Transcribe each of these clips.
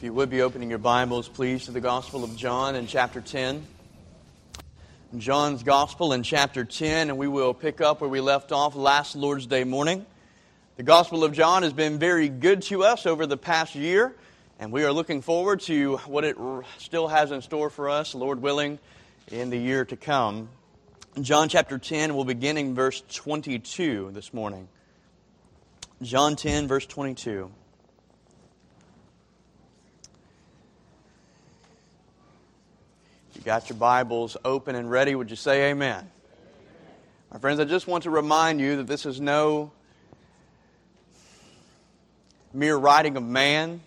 If you would be opening your Bibles, please, to the Gospel of John in chapter 10. John's Gospel in chapter 10, and we will pick up where we left off last Lord's Day morning. The Gospel of John has been very good to us over the past year, and we are looking forward to what it still has in store for us, Lord willing, in the year to come. John chapter 10, we'll begin in verse 22 this morning. John 10, verse 22. You got your Bibles open and ready, would you say amen? Amen? My friends, I just want to remind you that this is no mere writing of man.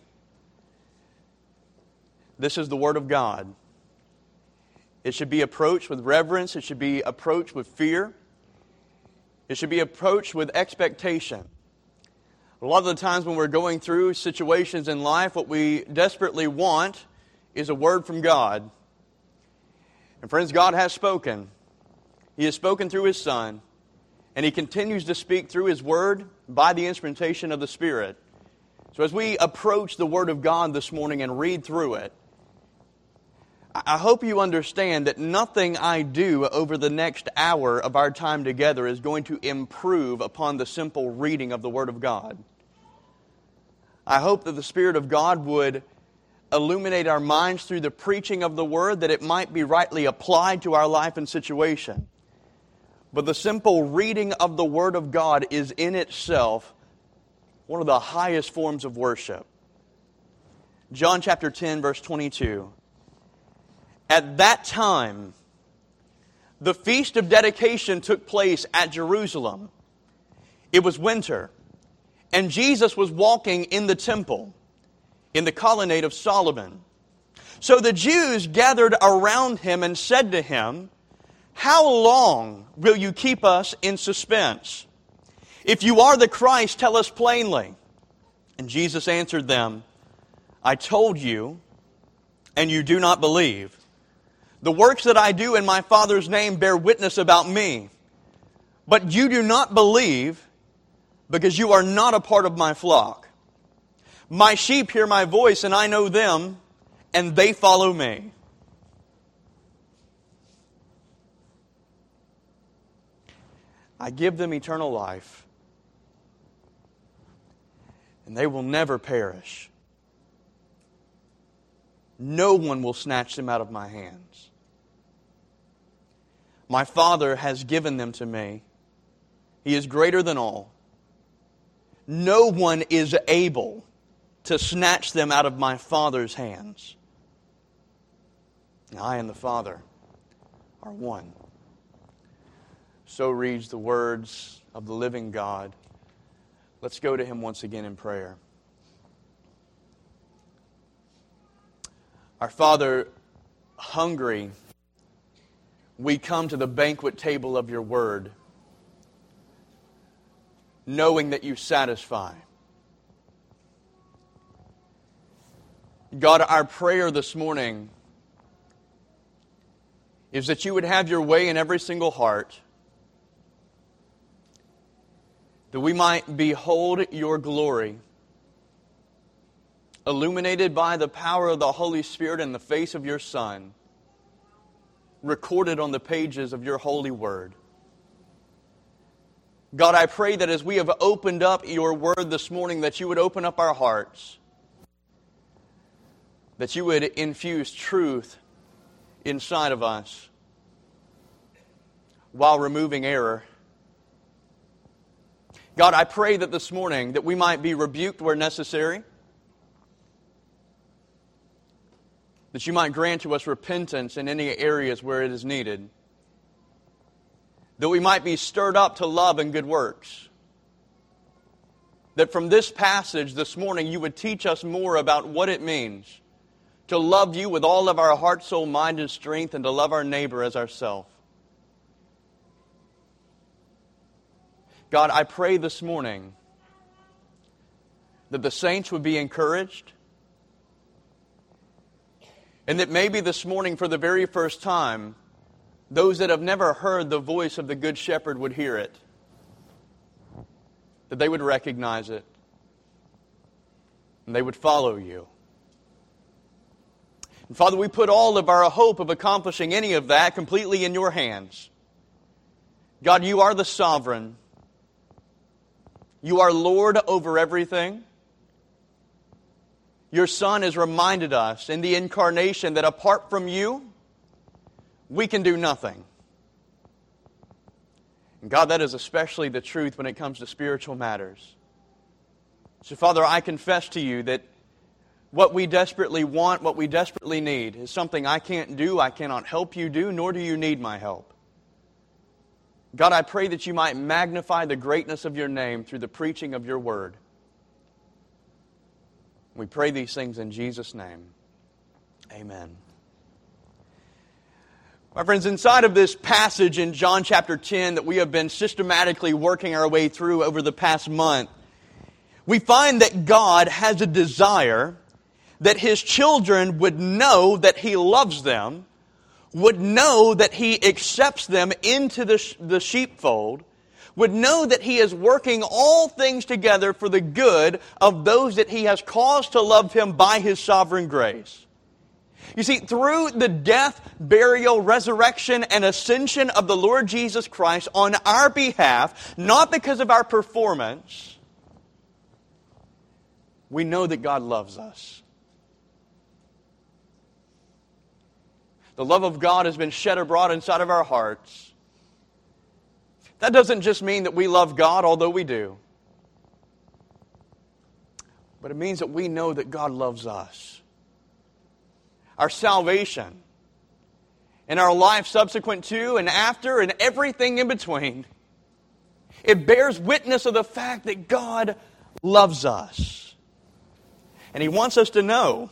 This is the Word of God. It should be approached with reverence. It should be approached with fear. It should be approached with expectation. A lot of the times when we're going through situations in life, what we desperately want is a word from God. And friends, God has spoken. He has spoken through His Son, and He continues to speak through His Word by the instrumentation of the Spirit. So as we approach the Word of God this morning and read through it, I hope you understand that nothing I do over the next hour of our time together is going to improve upon the simple reading of the Word of God. I hope that the Spirit of God would illuminate our minds through the preaching of the Word, that it might be rightly applied to our life and situation. But the simple reading of the Word of God is in itself one of the highest forms of worship. John chapter 10, verse 22. At that time, the Feast of Dedication took place at Jerusalem. It was winter, and Jesus was walking in the temple, in the colonnade of Solomon. So the Jews gathered around Him and said to Him, "How long will you keep us in suspense? If you are the Christ, tell us plainly." And Jesus answered them, "I told you, and you do not believe. The works that I do in my Father's name bear witness about me. But you do not believe because you are not a part of my flock. My sheep hear my voice, and I know them, and they follow me." I give them eternal life, and they will never perish. No one will snatch them out of my hands. My Father has given them to me. He is greater than all. No one is able to snatch them out of my Father's hands. I and the Father are one. So reads the words of the living God. Let's go to Him once again in prayer. Our Father, hungry, we come to the banquet table of your Word, knowing that you satisfy. God, our prayer this morning is that you would have your way in every single heart, that we might behold your glory, illuminated by the power of the Holy Spirit and the face of your Son, recorded on the pages of your holy word. God, I pray that as we have opened up your word this morning, that you would open up our hearts, that you would infuse truth inside of us while removing error. God, I pray that this morning that we might be rebuked where necessary, that you might grant to us repentance in any areas where it is needed, that we might be stirred up to love and good works, that from this passage this morning you would teach us more about what it means to love you with all of our heart, soul, mind, and strength, and to love our neighbor as ourselves. God, I pray this morning that the saints would be encouraged, and that maybe this morning for the very first time, those that have never heard the voice of the Good Shepherd would hear it, that they would recognize it, and they would follow you. And Father, we put all of our hope of accomplishing any of that completely in your hands. God, you are the sovereign. You are Lord over everything. Your Son has reminded us in the incarnation that apart from you, we can do nothing. And God, that is especially the truth when it comes to spiritual matters. So Father, I confess to you that what we desperately want, what we desperately need, is something I can't do, I cannot help you do, nor do you need my help. God, I pray that you might magnify the greatness of your name through the preaching of your word. We pray these things in Jesus' name. Amen. My friends, inside of this passage in John chapter 10 that we have been systematically working our way through over the past month, we find that God has a desire that His children would know that He loves them, would know that He accepts them into the sheepfold, would know that He is working all things together for the good of those that He has caused to love Him by His sovereign grace. You see, through the death, burial, resurrection, and ascension of the Lord Jesus Christ on our behalf, not because of our performance, we know that God loves us. The love of God has been shed abroad inside of our hearts. That doesn't just mean that we love God, although we do. But it means that we know that God loves us. Our salvation and our life subsequent to and after and everything in between, it bears witness of the fact that God loves us. And He wants us to know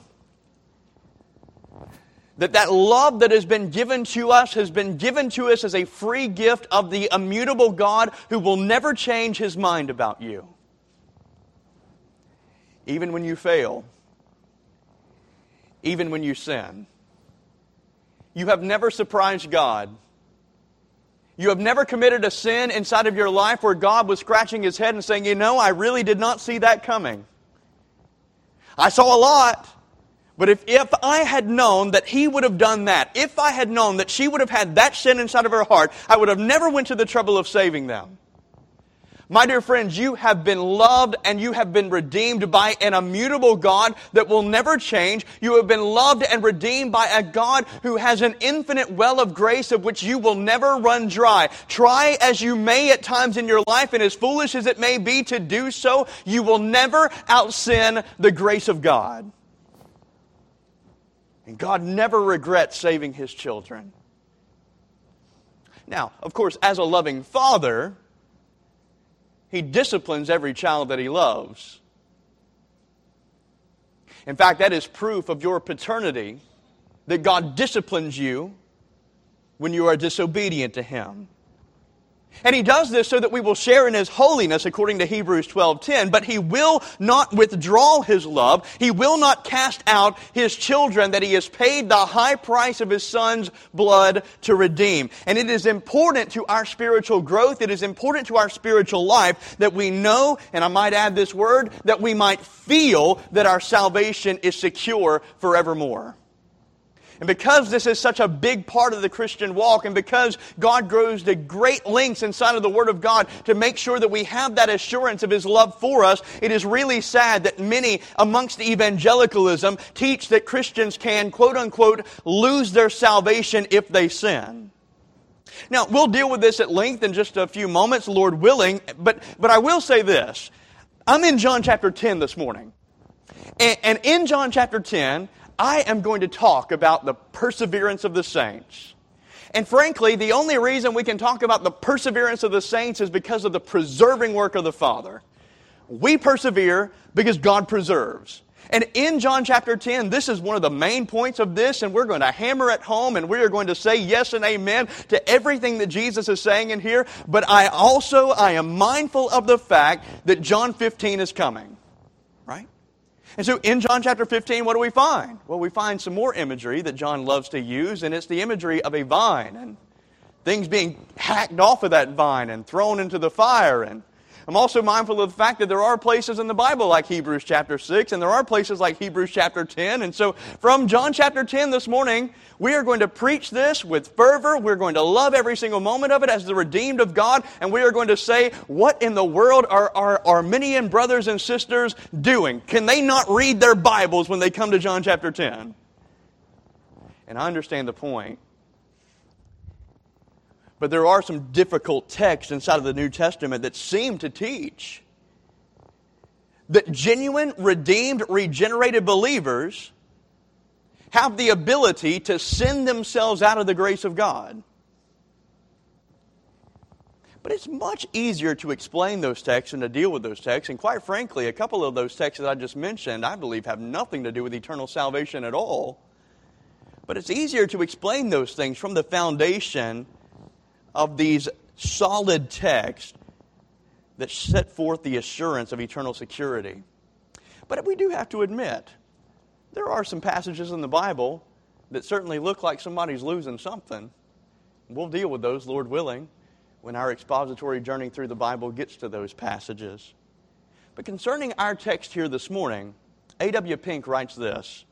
that love that has been given to us has been given to us as a free gift of the immutable God who will never change His mind about you. Even when you fail, even when you sin, you have never surprised God. You have never committed a sin inside of your life where God was scratching His head and saying, you know, I really did not see that coming. I saw a lot. But if I had known that he would have done that, if I had known that she would have had that sin inside of her heart, I would have never went to the trouble of saving them. My dear friends, you have been loved and you have been redeemed by an immutable God that will never change. You have been loved and redeemed by a God who has an infinite well of grace of which you will never run dry. Try as you may at times in your life, and as foolish as it may be to do so, you will never out-sin the grace of God. And God never regrets saving His children. Now, of course, as a loving Father, He disciplines every child that He loves. In fact, that is proof of your paternity, that God disciplines you when you are disobedient to Him. And He does this so that we will share in His holiness, according to Hebrews 12:10. But He will not withdraw His love. He will not cast out His children that He has paid the high price of His Son's blood to redeem. And it is important to our spiritual growth, it is important to our spiritual life that we know, and I might add this word, that we might feel that our salvation is secure forevermore. And because this is such a big part of the Christian walk, and because God goes to great lengths inside of the Word of God to make sure that we have that assurance of His love for us, it is really sad that many amongst evangelicalism teach that Christians can, quote-unquote, lose their salvation if they sin. Now, we'll deal with this at length in just a few moments, Lord willing, but I will say this. I'm in John chapter 10 this morning. And in John chapter 10, I am going to talk about the perseverance of the saints. And frankly, the only reason we can talk about the perseverance of the saints is because of the preserving work of the Father. We persevere because God preserves. And in John chapter 10, this is one of the main points of this, and we're going to hammer it home, and we are going to say yes and amen to everything that Jesus is saying in here. But I am mindful of the fact that John 15 is coming. Right? And so in John chapter 15, what do we find? Well, we find some more imagery that John loves to use, and it's the imagery of a vine and things being hacked off of that vine and thrown into the fire. And I'm also mindful of the fact that there are places in the Bible like Hebrews chapter 6, and there are places like Hebrews chapter 10. And so from John chapter 10 this morning, we are going to preach this with fervor. We're going to love every single moment of it as the redeemed of God. And we are going to say, what in the world are our Arminian brothers and sisters doing? Can they not read their Bibles when they come to John chapter 10? And I understand the point. But there are some difficult texts inside of the New Testament that seem to teach that genuine, redeemed, regenerated believers have the ability to sin themselves out of the grace of God. But it's much easier to explain those texts and to deal with those texts. And quite frankly, a couple of those texts that I just mentioned, I believe, have nothing to do with eternal salvation at all. But it's easier to explain those things from the foundation of these solid texts that set forth the assurance of eternal security. But we do have to admit, there are some passages in the Bible that certainly look like somebody's losing something. We'll deal with those, Lord willing, when our expository journey through the Bible gets to those passages. But concerning our text here this morning, A.W. Pink writes this: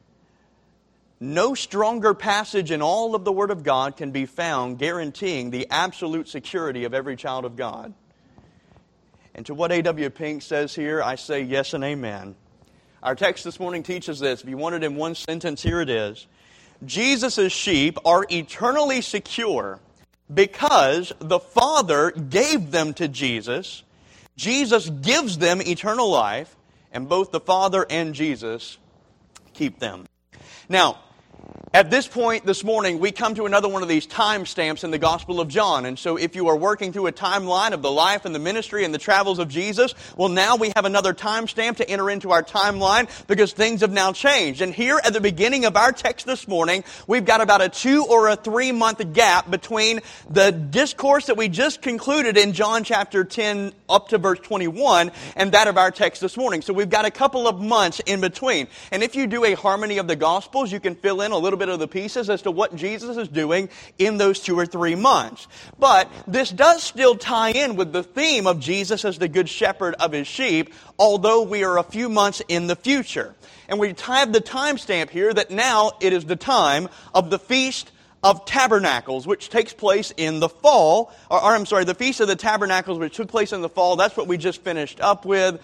no stronger passage in all of the Word of God can be found guaranteeing the absolute security of every child of God. And to what A.W. Pink says here, I say yes and amen. Our text this morning teaches this. If you want it in one sentence, here it is. Jesus' sheep are eternally secure because the Father gave them to Jesus. Jesus gives them eternal life, and both the Father and Jesus keep them. Now, at this point this morning, we come to another one of these timestamps in the Gospel of John. And so if you are working through a timeline of the life and the ministry and the travels of Jesus, well, now we have another timestamp to enter into our timeline because things have now changed. And here at the beginning of our text this morning, we've got about a 2 or a 3 month gap between the discourse that we just concluded in John chapter 10 up to verse 21 and that of our text this morning. So we've got a couple of months in between. And if you do a harmony of the Gospels, you can fill in a little bit of the pieces as to what Jesus is doing in those 2 or 3 months. But this does still tie in with the theme of Jesus as the good shepherd of his sheep, although we are a few months in the future. And we have the timestamp here that now it is the time of the Feast of Tabernacles, which takes place in the fall, the Feast of the Tabernacles, which took place in the fall. That's what we just finished up with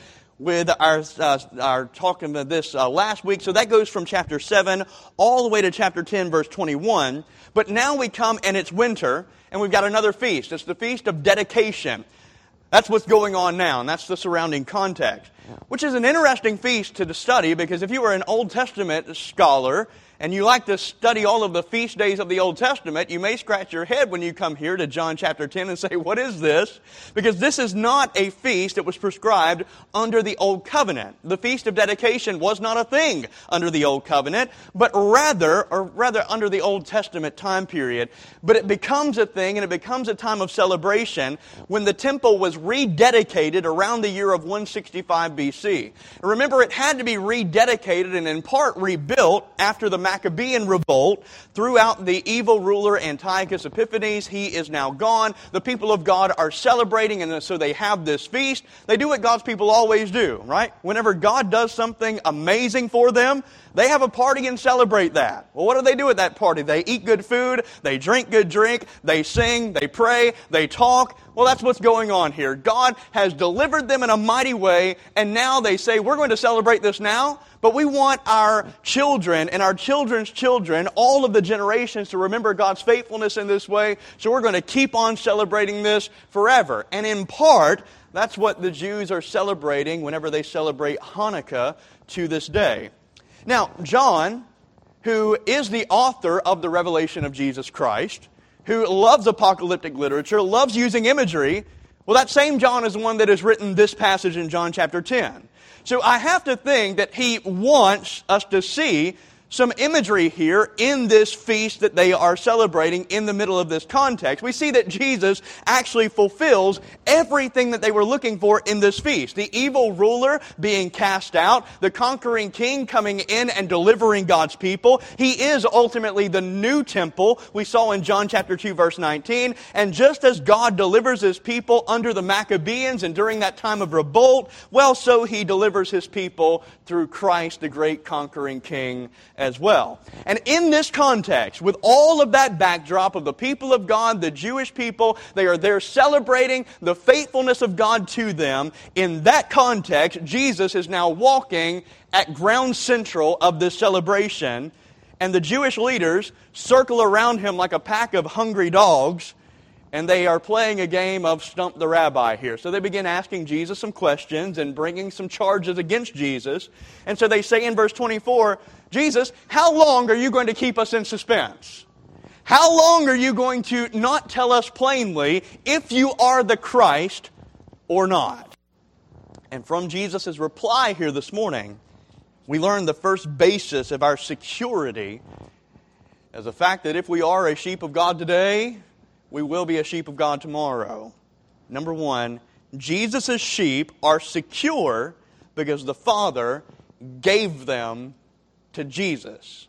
our talking about this last week. So that goes from chapter 7 all the way to chapter 10, verse 21. But now we come and it's winter, and we've got another feast. It's the Feast of Dedication. That's what's going on now, and that's the surrounding context. Which is an interesting feast to study, because if you were an Old Testament scholar, and you like to study all of the feast days of the Old Testament, you may scratch your head when you come here to John chapter 10 and say, what is this? Because this is not a feast that was prescribed under the Old Covenant. The Feast of Dedication was not a thing under the Old Covenant, but rather under the Old Testament time period. But it becomes a thing, and it becomes a time of celebration when the temple was rededicated around the year of 165 BC. And remember, it had to be rededicated and in part rebuilt after the Maccabean revolt throughout the evil ruler Antiochus Epiphanes. He is now gone. The people of God are celebrating, and so they have this feast. They do what God's people always do, right? Whenever God does something amazing for them, they have a party and celebrate that. Well, what do they do at that party? They eat good food, they drink good drink, they sing, they pray, they talk. Well, that's what's going on here. God has delivered them in a mighty way, and now they say, we're going to celebrate this now, but we want our children and our children's children, all of the generations, to remember God's faithfulness in this way, so we're going to keep on celebrating this forever. And in part, that's what the Jews are celebrating whenever they celebrate Hanukkah to this day. Now, John, who is the author of the revelation of Jesus Christ, who loves apocalyptic literature, loves using imagery, well, that same John is the one that has written this passage in John chapter 10. So I have to think that he wants us to see some imagery here in this feast that they are celebrating in the middle of this context. We see that Jesus actually fulfills everything that they were looking for in this feast. The evil ruler being cast out, the conquering king coming in and delivering God's people. He is ultimately the new temple we saw in John chapter 2 verse 19. And just as God delivers His people under the Maccabees and during that time of revolt, well, so He delivers His people through Christ, the great conquering king, as well. And in this context, with all of that backdrop of the people of God, the Jewish people, they are there celebrating the faithfulness of God to them. In that context, Jesus is now walking at ground central of this celebration, and the Jewish leaders circle around Him like a pack of hungry dogs, and they are playing a game of Stump the Rabbi here. So they begin asking Jesus some questions and bringing some charges against Jesus. And so they say in verse 24, Jesus, how long are you going to keep us in suspense? How long are you going to not tell us plainly if you are the Christ or not? And from Jesus' reply here this morning, we learn the first basis of our security as the fact that if we are a sheep of God today, we will be a sheep of God tomorrow. Number one, Jesus' sheep are secure because the Father gave them to Jesus.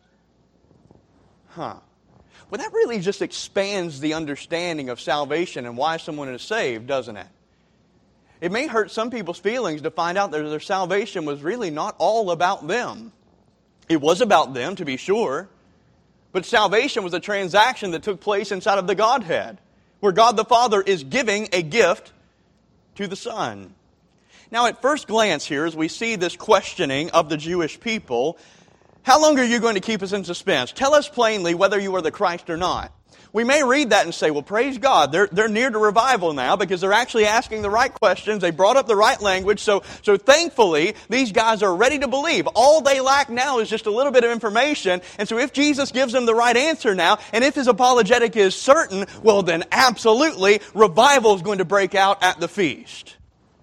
Well, that really just expands the understanding of salvation and why someone is saved, doesn't it? It may hurt some people's feelings to find out that their salvation was really not all about them. It was about them, to be sure. But salvation was a transaction that took place inside of the Godhead, where God the Father is giving a gift to the Son. Now, at first glance here, as we see this questioning of the Jewish people, how long are you going to keep us in suspense? Tell us plainly whether you are the Christ or not. We may read that and say, well, praise God, they're near to revival now because they're actually asking the right questions. They brought up the right language. So thankfully, these guys are ready to believe. All they lack now is just a little bit of information. And so if Jesus gives them the right answer now, and if His apologetic is certain, well, then absolutely, revival is going to break out at the feast.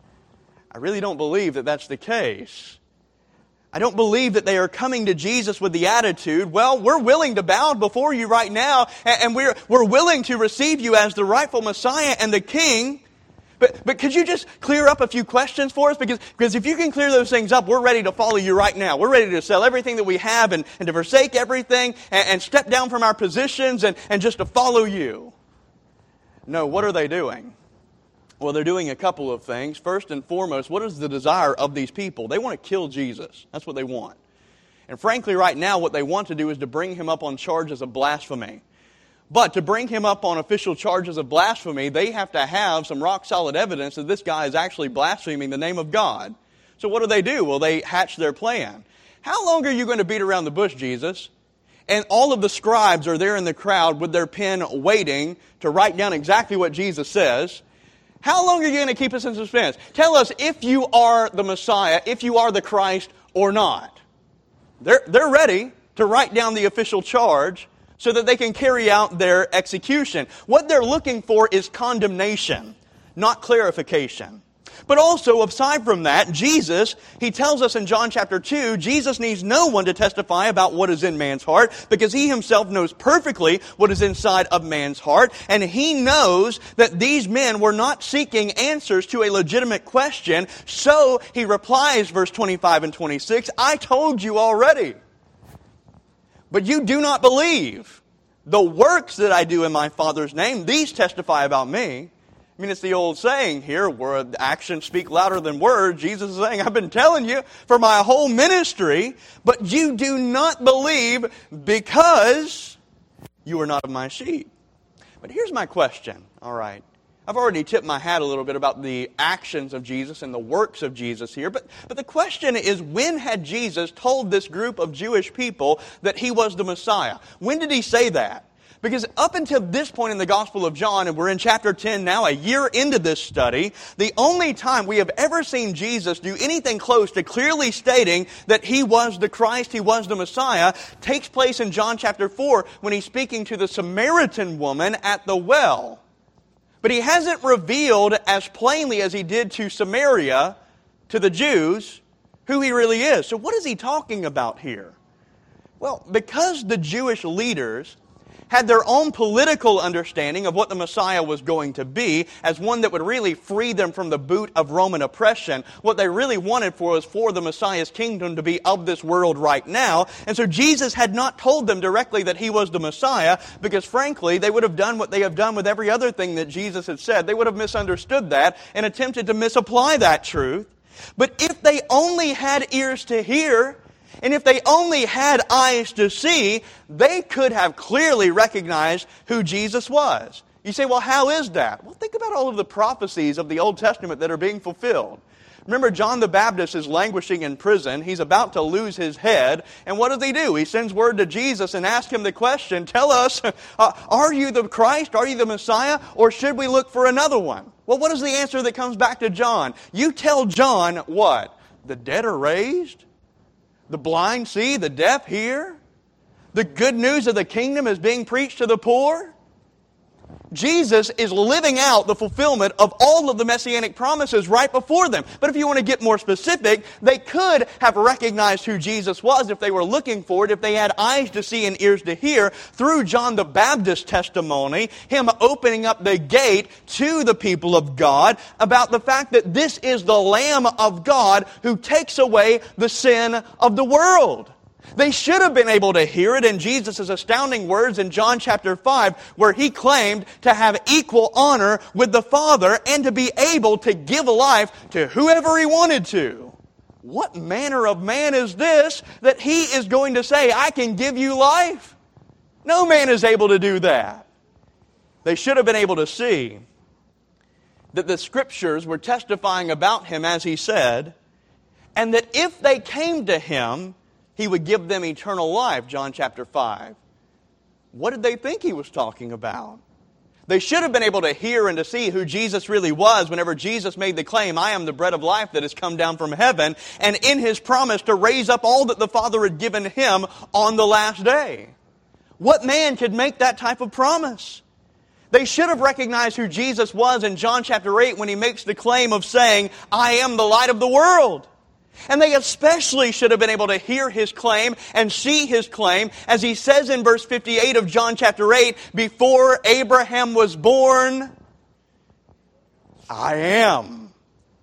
I really don't believe that that's the case. I don't believe that they are coming to Jesus with the attitude, well, we're willing to bow before you right now, and we're willing to receive you as the rightful Messiah and the King. But could you just clear up a few questions for us? Because if you can clear those things up, we're ready to follow you right now. We're ready to sell everything that we have and to forsake everything and step down from our positions and just to follow you. No, what are they doing? Well, they're doing a couple of things. First and foremost, what is the desire of these people? They want to kill Jesus. That's what they want. And frankly, right now, what they want to do is to bring Him up on charges of blasphemy. But to bring Him up on official charges of blasphemy, they have to have some rock-solid evidence that this guy is actually blaspheming the name of God. So what do? Well, they hatch their plan. How long are you going to beat around the bush, Jesus? And all of the scribes are there in the crowd with their pen waiting to write down exactly what Jesus says. How long are you going to keep us in suspense? Tell us if you are the Messiah, if you are the Christ or not. They're ready to write down the official charge so that they can carry out their execution. What they're looking for is condemnation, not clarification. But also, aside from that, Jesus, He tells us in John chapter 2, Jesus needs no one to testify about what is in man's heart because He Himself knows perfectly what is inside of man's heart. And He knows that these men were not seeking answers to a legitimate question. So He replies, verse 25 and 26, I told you already, but you do not believe. The works that I do in my Father's name, these testify about me. I mean, it's the old saying here, where actions speak louder than words. Jesus is saying, I've been telling you for my whole ministry, but you do not believe because you are not of my sheep. But here's my question, all right. I've already tipped my hat a little bit about the actions of Jesus and the works of Jesus here, but the question is, when had Jesus told this group of Jewish people that He was the Messiah? When did He say that? Because up until this point in the Gospel of John, and we're in chapter 10 now, a year into this study, the only time we have ever seen Jesus do anything close to clearly stating that He was the Christ, He was the Messiah, takes place in John chapter 4 when He's speaking to the Samaritan woman at the well. But He hasn't revealed as plainly as He did to Samaria, to the Jews, who He really is. So what is He talking about here? Well, because the Jewish leaders had their own political understanding of what the Messiah was going to be as one that would really free them from the boot of Roman oppression. What they really wanted was for the Messiah's kingdom to be of this world right now. And so Jesus had not told them directly that He was the Messiah because, frankly, they would have done what they have done with every other thing that Jesus had said. They would have misunderstood that and attempted to misapply that truth. But if they only had ears to hear, and if they only had eyes to see, they could have clearly recognized who Jesus was. You say, well, how is that? Well, think about all of the prophecies of the Old Testament that are being fulfilled. Remember, John the Baptist is languishing in prison. He's about to lose his head. And what does he do? He sends word to Jesus and asks Him the question, tell us, are you the Christ? Are you the Messiah? Or should we look for another one? Well, what is the answer that comes back to John? You tell John what? The dead are raised? The blind see, the deaf hear. The good news of the kingdom is being preached to the poor. Jesus is living out the fulfillment of all of the messianic promises right before them. But if you want to get more specific, they could have recognized who Jesus was if they were looking for it, if they had eyes to see and ears to hear, through John the Baptist's testimony, him opening up the gate to the people of God about the fact that this is the Lamb of God who takes away the sin of the world. They should have been able to hear it in Jesus' astounding words in John chapter 5, where He claimed to have equal honor with the Father and to be able to give life to whoever He wanted to. What manner of man is this that He is going to say, I can give you life? No man is able to do that. They should have been able to see that the Scriptures were testifying about Him as He said, and that if they came to Him, He would give them eternal life, John chapter 5. What did they think He was talking about? They should have been able to hear and to see who Jesus really was whenever Jesus made the claim, I am the bread of life that has come down from heaven, and in His promise to raise up all that the Father had given Him on the last day. What man could make that type of promise? They should have recognized who Jesus was in John chapter 8 when He makes the claim of saying, I am the light of the world. And they especially should have been able to hear His claim and see His claim, as He says in verse 58 of John chapter 8, before Abraham was born, I am.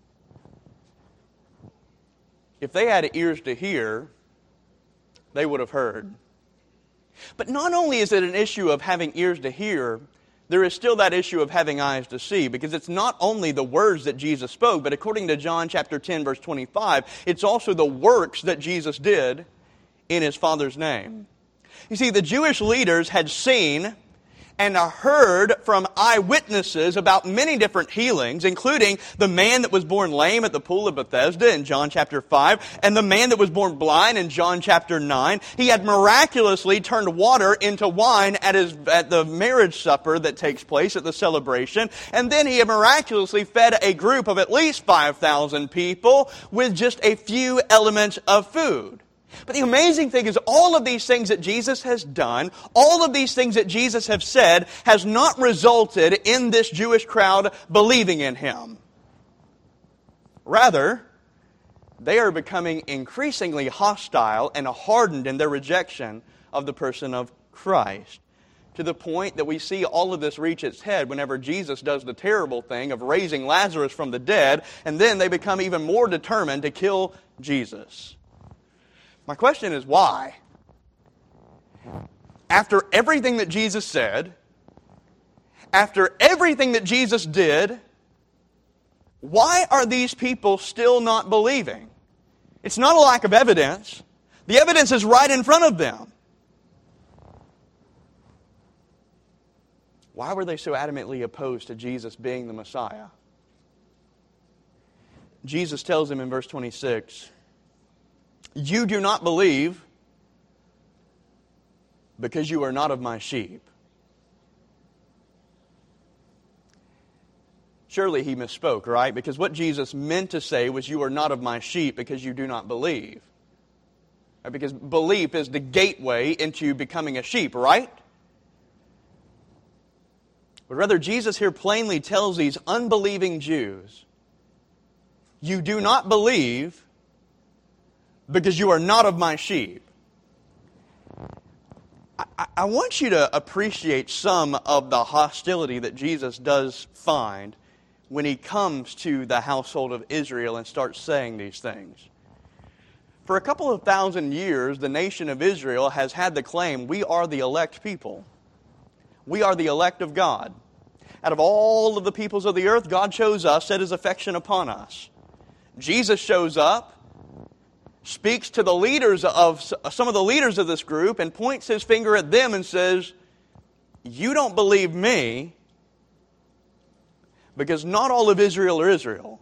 If they had ears to hear, they would have heard. But not only is it an issue of having ears to hear, there is still that issue of having eyes to see, because it's not only the words that Jesus spoke, but according to John chapter 10, verse 25, it's also the works that Jesus did in His Father's name. You see, the Jewish leaders had seen and heard from eyewitnesses about many different healings, including the man that was born lame at the pool of Bethesda in John chapter 5, and the man that was born blind in John chapter 9. He had miraculously turned water into wine at the marriage supper that takes place at the celebration, and then He had miraculously fed a group of at least 5,000 people with just a few elements of food. But the amazing thing is all of these things that Jesus has done, all of these things that Jesus has said, has not resulted in this Jewish crowd believing in Him. Rather, they are becoming increasingly hostile and hardened in their rejection of the person of Christ, to the point that we see all of this reach its head whenever Jesus does the terrible thing of raising Lazarus from the dead, and then they become even more determined to kill Jesus. My question is, why? After everything that Jesus said, after everything that Jesus did, why are these people still not believing? It's not a lack of evidence. The evidence is right in front of them. Why were they so adamantly opposed to Jesus being the Messiah? Jesus tells them in verse 26, you do not believe because you are not of my sheep. Surely He misspoke, right? Because what Jesus meant to say was, you are not of my sheep because you do not believe. Right? Because belief is the gateway into becoming a sheep, right? But rather, Jesus here plainly tells these unbelieving Jews, you do not believe because you are not of my sheep. I want you to appreciate some of the hostility that Jesus does find when he comes to the household of Israel and starts saying these things. For a couple of thousand years, the nation of Israel has had the claim, we are the elect people. We are the elect of God. Out of all of the peoples of the earth, God chose us, set his affection upon us. Jesus shows up, speaks to the leaders of some of the leaders of this group and points his finger at them and says, you don't believe me because not all of Israel are Israel.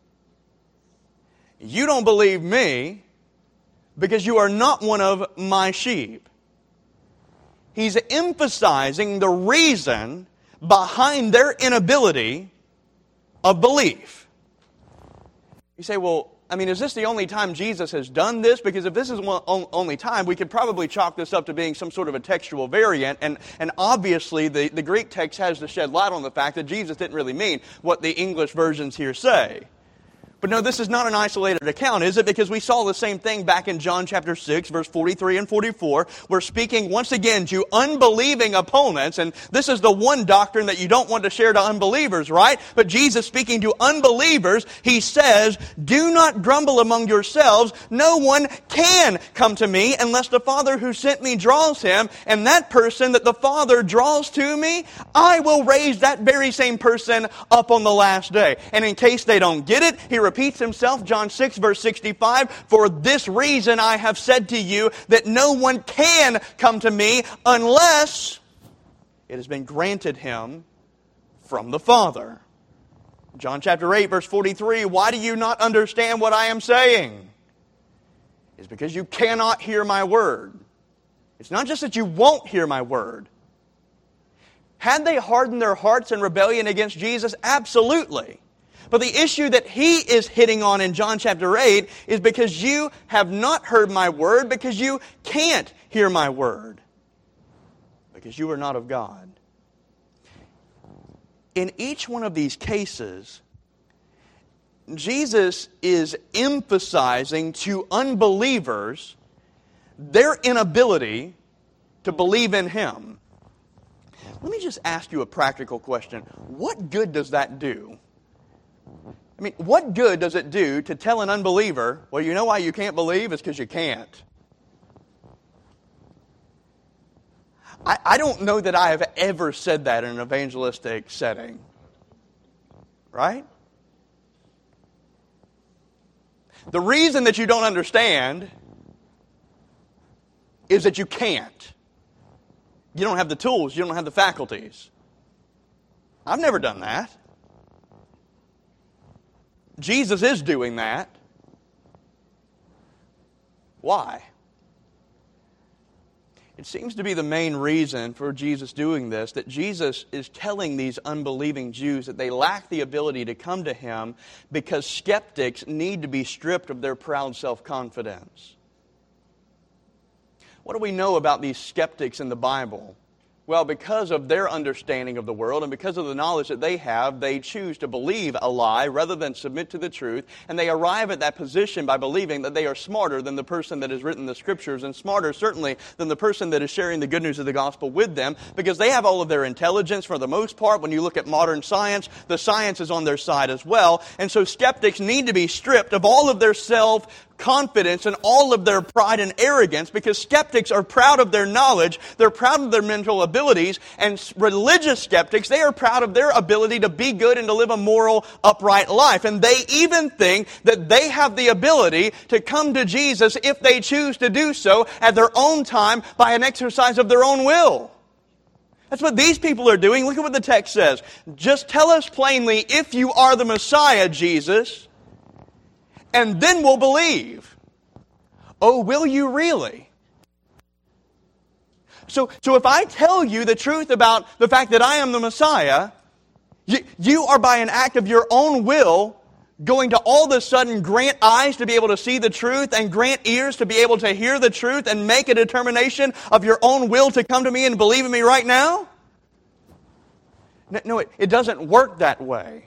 You don't believe me because you are not one of my sheep. He's emphasizing the reason behind their inability of belief. You say, well, is this the only time Jesus has done this? Because if this is the only time, we could probably chalk this up to being some sort of a textual variant. And obviously, the Greek text has to shed light on the fact that Jesus didn't really mean what the English versions here say. But no, this is not an isolated account, is it? Because we saw the same thing back in John chapter 6, verse 43 and 44. We're speaking once again to unbelieving opponents, and this is the one doctrine that you don't want to share to unbelievers, right? But Jesus speaking to unbelievers, he says, do not grumble among yourselves. No one can come to me unless the Father who sent me draws him, and that person that the Father draws to me, I will raise that very same person up on the last day. And in case they don't get it, he repeats himself, John 6, verse 65, for this reason I have said to you that no one can come to me unless it has been granted him from the Father. John chapter 8, verse 43, why do you not understand what I am saying? It's because you cannot hear my word. It's not just that you won't hear my word. Had they hardened their hearts in rebellion against Jesus? Absolutely. But the issue that he is hitting on in John chapter 8 is because you have not heard my word, because you can't hear my word, because you are not of God. In each one of these cases, Jesus is emphasizing to unbelievers their inability to believe in him. Let me just ask you a practical question. What good does that do? What good does it do to tell an unbeliever, well, you know why you can't believe? It's because you can't. I don't know that I have ever said that in an evangelistic setting. Right? The reason that you don't understand is that you can't. You don't have the tools. You don't have the faculties. I've never done that. Jesus is doing that. Why? It seems to be the main reason for Jesus doing this, that Jesus is telling these unbelieving Jews that they lack the ability to come to him because skeptics need to be stripped of their proud self-confidence. What do we know about these skeptics in the Bible? Well, because of their understanding of the world and because of the knowledge that they have, they choose to believe a lie rather than submit to the truth. And they arrive at that position by believing that they are smarter than the person that has written the Scriptures, and smarter certainly than the person that is sharing the good news of the gospel with them, because they have all of their intelligence. For the most part, when you look at modern science, the science is on their side as well. And so skeptics need to be stripped of all of their self-confidence and all of their pride and arrogance, because skeptics are proud of their knowledge, they're proud of their mental abilities, and religious skeptics, they are proud of their ability to be good and to live a moral, upright life. And they even think that they have the ability to come to Jesus if they choose to do so at their own time by an exercise of their own will. That's what these people are doing. Look at what the text says. Just tell us plainly if you are the Messiah, Jesus, and then we'll believe. Oh, will you really? So if I tell you the truth about the fact that I am the Messiah, you are by an act of your own will going to all of a sudden grant eyes to be able to see the truth and grant ears to be able to hear the truth and make a determination of your own will to come to me and believe in me right now? No, it doesn't work that way.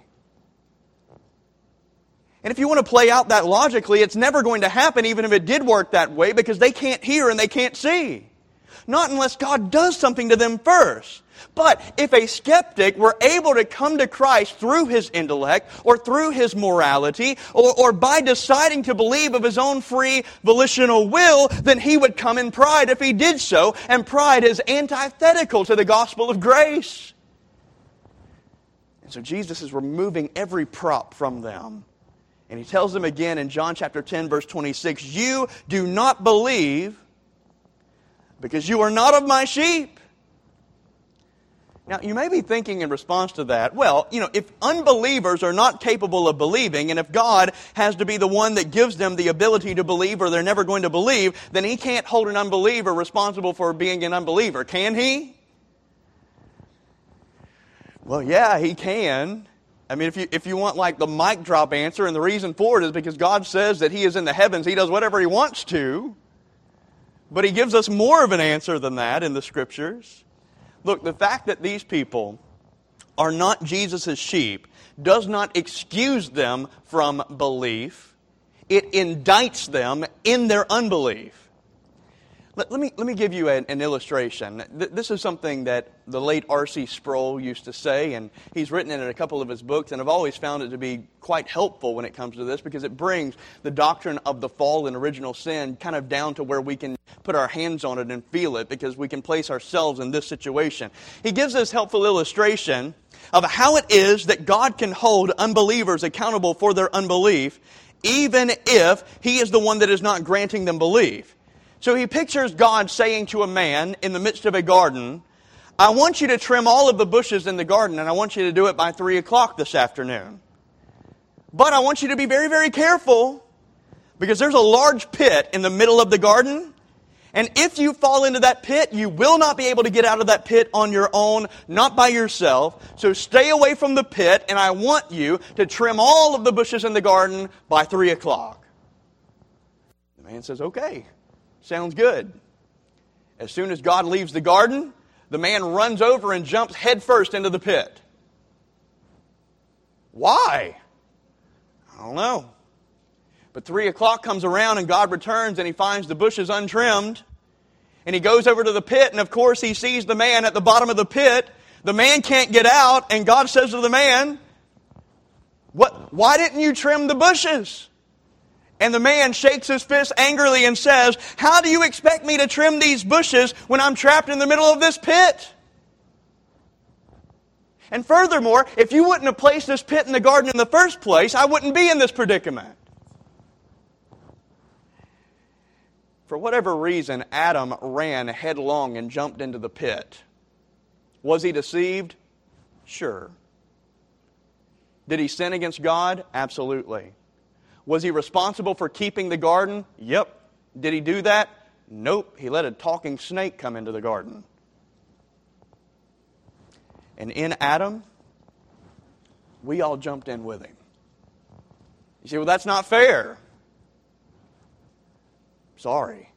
And if you want to play out that logically, it's never going to happen even if it did work that way, because they can't hear and they can't see. Not unless God does something to them first. But if a skeptic were able to come to Christ through his intellect or through his morality or by deciding to believe of his own free volitional will, then he would come in pride if he did so, and pride is antithetical to the gospel of grace. And so Jesus is removing every prop from them. And he tells them again in John chapter 10, verse 26, "You do not believe because you are not of my sheep." Now, you may be thinking in response to that, well, if unbelievers are not capable of believing, and if God has to be the one that gives them the ability to believe or they're never going to believe, then He can't hold an unbeliever responsible for being an unbeliever, can He? Well, yeah, He can. I mean, if you want like the mic drop answer, and the reason for it is because God says that He is in the heavens, He does whatever He wants to. But He gives us more of an answer than that in the Scriptures. Look, the fact that these people are not Jesus' sheep does not excuse them from belief. It indicts them in their unbelief. Let me give you an illustration. This is something that the late R.C. Sproul used to say, and he's written it in a couple of his books, and I've always found it to be quite helpful when it comes to this because it brings the doctrine of the fall and original sin kind of down to where we can put our hands on it and feel it because we can place ourselves in this situation. He gives this helpful illustration of how it is that God can hold unbelievers accountable for their unbelief even if He is the one that is not granting them belief. So he pictures God saying to a man in the midst of a garden, "I want you to trim all of the bushes in the garden, and I want you to do it by 3 o'clock this afternoon. But I want you to be very, very careful, because there's a large pit in the middle of the garden, and if you fall into that pit, you will not be able to get out of that pit on your own, not by yourself. So stay away from the pit, and I want you to trim all of the bushes in the garden by 3 o'clock. The man says, "Okay. Sounds good." As soon as God leaves the garden, the man runs over and jumps headfirst into the pit. Why? I don't know. But 3 o'clock comes around and God returns and He finds the bushes untrimmed. And He goes over to the pit, and of course He sees the man at the bottom of the pit. The man can't get out, and God says to the man, "Why didn't you trim the bushes?" And the man shakes his fist angrily and says, "How do you expect me to trim these bushes when I'm trapped in the middle of this pit? And furthermore, if you wouldn't have placed this pit in the garden in the first place, I wouldn't be in this predicament." For whatever reason, Adam ran headlong and jumped into the pit. Was he deceived? Sure. Did he sin against God? Absolutely. Was he responsible for keeping the garden? Yep. Did he do that? Nope. He let a talking snake come into the garden. And in Adam, we all jumped in with him. You say, "Well, that's not fair." Sorry.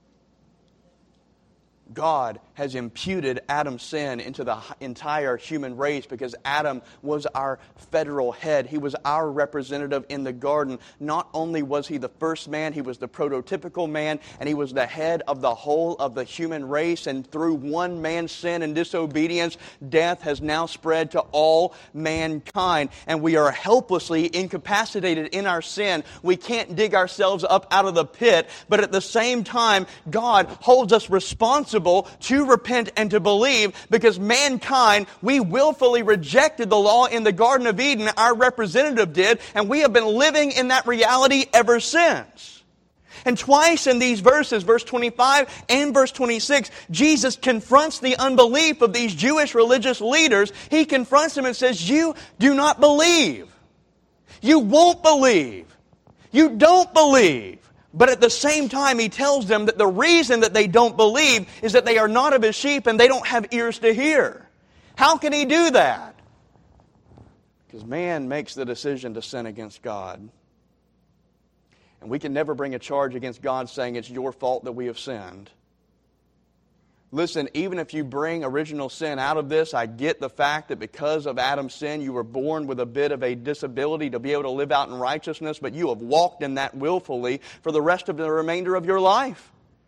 God has imputed Adam's sin into the entire human race because Adam was our federal head. He was our representative in the garden. Not only was he the first man, he was the prototypical man, and he was the head of the whole of the human race. And through one man's sin and disobedience, death has now spread to all mankind. And we are helplessly incapacitated in our sin. We can't dig ourselves up out of the pit, but at the same time, God holds us responsible to repent and to believe because mankind, we willfully rejected the law in the Garden of Eden. Our representative did, and we have been living in that reality ever since. And twice in these verses, verse 25 and verse 26, Jesus confronts the unbelief of these Jewish religious leaders. He confronts them and says, "You do not believe. You won't believe. You don't believe." But at the same time, He tells them that the reason that they don't believe is that they are not of His sheep and they don't have ears to hear. How can He do that? Because man makes the decision to sin against God. And we can never bring a charge against God saying it's your fault that we have sinned. Listen, even if you bring original sin out of this, I get the fact that because of Adam's sin, you were born with a bit of a disability to be able to live out in righteousness, but you have walked in that willfully for the rest of the remainder of your life.